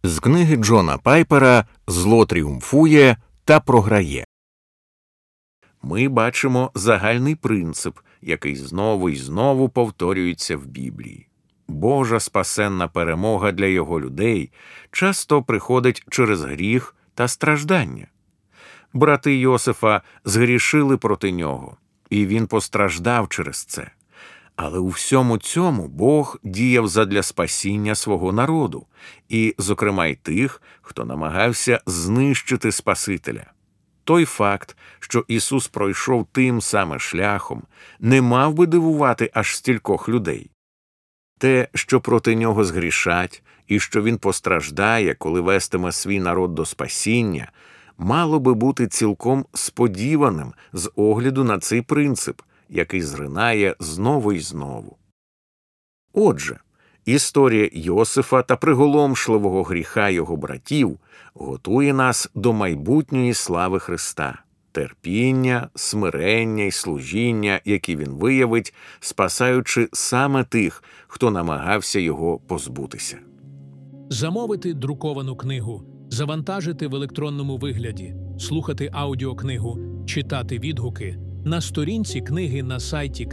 З книги Джона Пайпера «Зло тріумфує та програє». Ми бачимо загальний принцип, який знову і знову повторюється в Біблії. Божа спасенна перемога для його людей часто приходить через гріх та страждання. Брати Йосифа згрішили проти нього, і він постраждав через це. Але у всьому цьому Бог діяв задля спасіння свого народу, і, зокрема, й тих, хто намагався знищити Спасителя. Той факт, що Ісус пройшов тим саме шляхом, не мав би дивувати аж стількох людей. Те, що проти нього згрішать, і що він постраждає, коли вестиме свій народ до спасіння, мало би бути цілком сподіваним з огляду на цей принцип, який зринає знову і знову. Отже, історія Йосифа та приголомшливого гріха його братів готує нас до майбутньої слави Христа, терпіння, смирення й служіння, які він виявить, спасаючи саме тих, хто намагався його позбутися. Замовити друковану книгу, завантажити в електронному вигляді, слухати аудіокнигу, читати відгуки на сторінці книги на сайті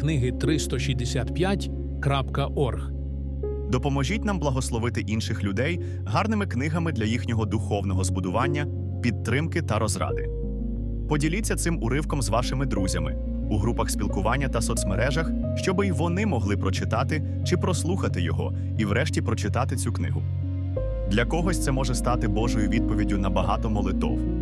книги365.org. Допоможіть нам благословити інших людей гарними книгами для їхнього духовного збудування, підтримки та розради. Поділіться цим уривком з вашими друзями у групах спілкування та соцмережах, щоб і вони могли прочитати чи прослухати його і врешті прочитати цю книгу. Для когось це може стати Божою відповіддю на багато молитов.